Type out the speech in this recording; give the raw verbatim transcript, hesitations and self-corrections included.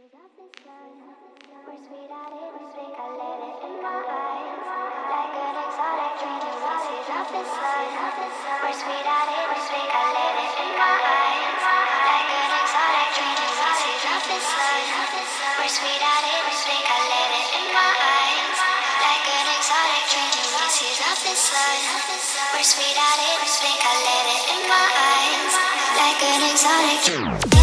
We're sweet, I didn't think I let it in my eyes. Like an exotic dream, the roses of the sun. We're sweet, I didn't think I let it in my eyes. Like an exotic dream, the roses of the sun. We're sweet, I didn't think I let it in my eyes. Like an exotic dream, the roses of the sun. We're sweet, I didn't think I let it in my eyes. Like an exotic dream.